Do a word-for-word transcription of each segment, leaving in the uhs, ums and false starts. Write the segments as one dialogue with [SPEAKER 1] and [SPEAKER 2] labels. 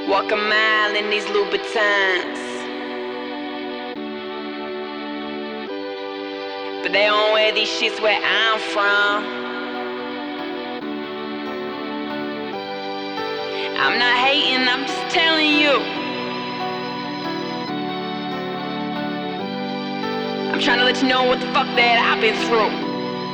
[SPEAKER 1] Walk a mile in these Louboutins, but they don't wear these shits where I'm from. I'm not hating, I'm just telling you. I'm trying to let you know what the fuck that I've been through.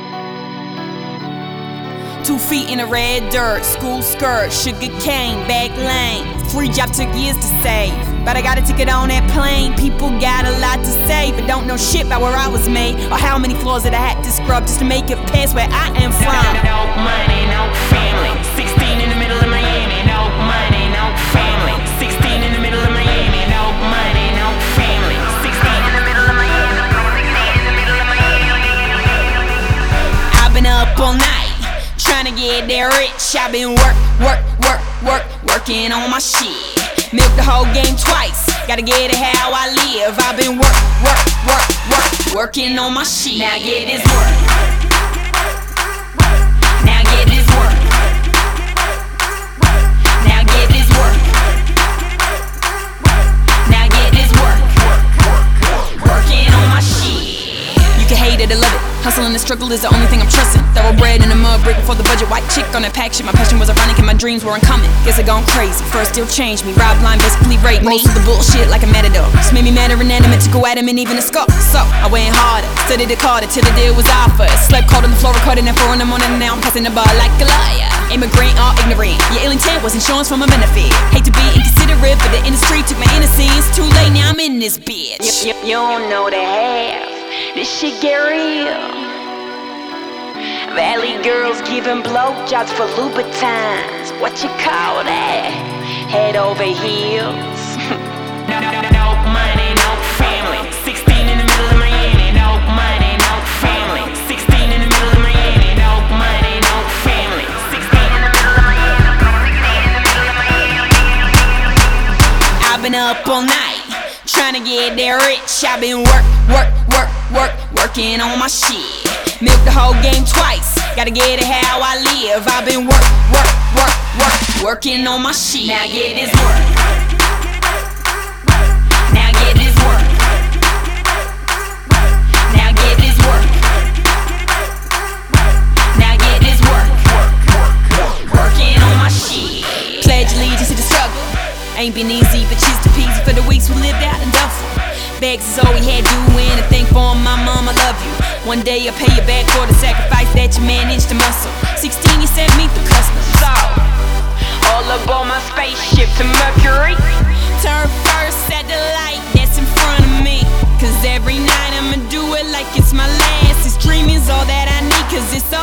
[SPEAKER 2] Two feet in the red dirt, school skirt, sugar cane, back lane. Free job took years to save, but I got a ticket on that plane. People got a lot to say, but don't know shit about where I was made, or how many floors that I had to scrub just to make it past where I am from.
[SPEAKER 1] No money, no family. Sixteen in the middle of Miami. No money, no family. Sixteen in the middle of Miami. No money, no family. Sixteen in the middle of Miami.
[SPEAKER 2] I've been up all night trying to get that rich. I've been work, work, work, work, working on my shit. Milk the whole game twice, gotta get it how I live. I've been work, work, work, work, working on my shit.
[SPEAKER 1] Now get this work. Now get this work. Now get this work. Now get this work. Working on my shit.
[SPEAKER 2] You can hate it or love it. Hustle and the struggle is the only thing I'm trusting. Thoroughbred in the mud brick before the budget. White chick on that pack shit. My passion was ironic and my dreams weren't coming. Guess I gone crazy. First still changed me. Rob line basically raped me. Most of the bullshit like a matador. Just made me mad or inanimate to go at him and even a skull. So I went harder, studied it harder till the deal was offered. Slept cold on the floor, recording at four in the morning. And now I'm passing the bar like a liar. Immigrant or ignorant, your ill intent was insurance for my benefit. Hate to be inconsiderate, but the industry took my innocence. Too late, now I'm in this bitch.
[SPEAKER 1] You, you, you don't know the half. This shit get real. Valley girls giving blowjobs for Louboutins. What you call that? Head over heels. no, no, no, no money, no family. Sixteen in the middle of Miami. No money, no family. Sixteen in the middle of Miami. No money, no family. Sixteen in the middle of Miami.
[SPEAKER 2] I've been up all night trying to get that rich. I've been work, work, work, work, working on my shit. Milk the whole game twice, gotta get it how I live. I've been work, work, work, work, working on my shit.
[SPEAKER 1] Now get this work. Now get this work. Now get this work. Now get this work. Working on my shit.
[SPEAKER 2] Pledge allegiance to the struggle. Ain't been easy, but cheese to peasy for the weeks we lived out in Duffel. Bags is all we had doing, and thank for my mom, I love you. One day I'll pay you back for the sacrifice that you managed to muscle. Sixteen, you sent me through customs.
[SPEAKER 1] So, all aboard my spaceship to Mercury.
[SPEAKER 2] Turn first at the light that's in front of me. Cause every night I'ma do it like it's my last. This dream is all that I need, cause it's all